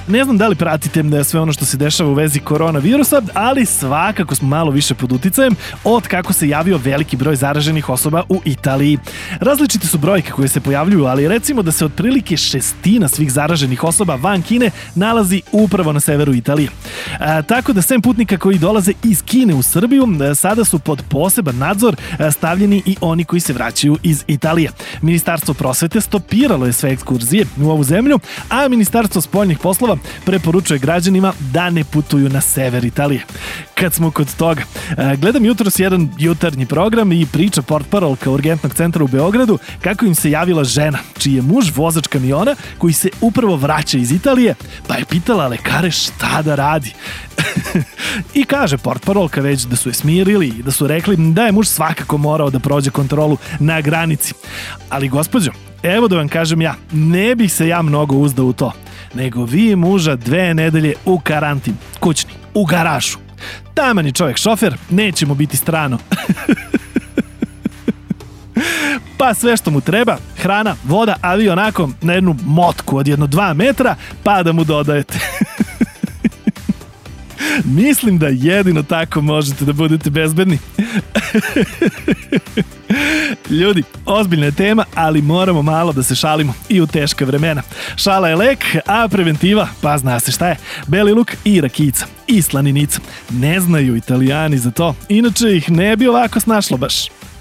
Ne znam da li pratite sve ono što se dešava u vezi koronavirusa, ali svakako smo malo više pod uticajem od kako se javio veliki broj zaraženih osoba u Italiji. Različite su brojke koje se pojavljuju, ali recimo da se otprilike 1/6 svih zaraženih osoba van Kine nalazi upravo na severu Italije. Tako da sem putnika koji dolaze iz Kine u Srbiju, sada su pod poseban nadzor stavljeni i oni koji se vraćaju iz Italije. Ministarstvo prosvete stopiralo je sve ekskurzije u ovu zemlju, a Ministarstvo spoljnih poslova preporučuje građanima da ne putuju na sever Italije. Kad smo kod toga, gledam jutros jedan jutarnji program i priča portparolka Urgentnog centra u Beogradu kako im se javila žena, čiji je muž vozač kamiona koji se upravo vraća iz Italije, pa je pitala lekare šta da radi. I kaže portparolka već da su je smirili i da su rekli da je muž svakako morao da prođe kontrolu na granici. Ali gospođo, evo da vam kažem ja, ne bih se ja mnogo uzdao u to, nego vi muža 2 nedelje u karantin, kućni, u garažu. Taman je čovjek šofer, neće mu biti strano. Pa sve što mu treba, hrana, voda, a vi onako na jednu motku od 2 metra, pa da mu dodajete. Mislim da jedino tako možete da budete bezbedni. Ljudi, ozbiljna je tema, ali moramo malo da se šalimo i u teška vremena. Šala je lek, a preventiva, pa zna se šta je. Beli luk i rakijica i slaninica. Ne znaju Italijani za to, inače ih ne bi ovako snašlo baš.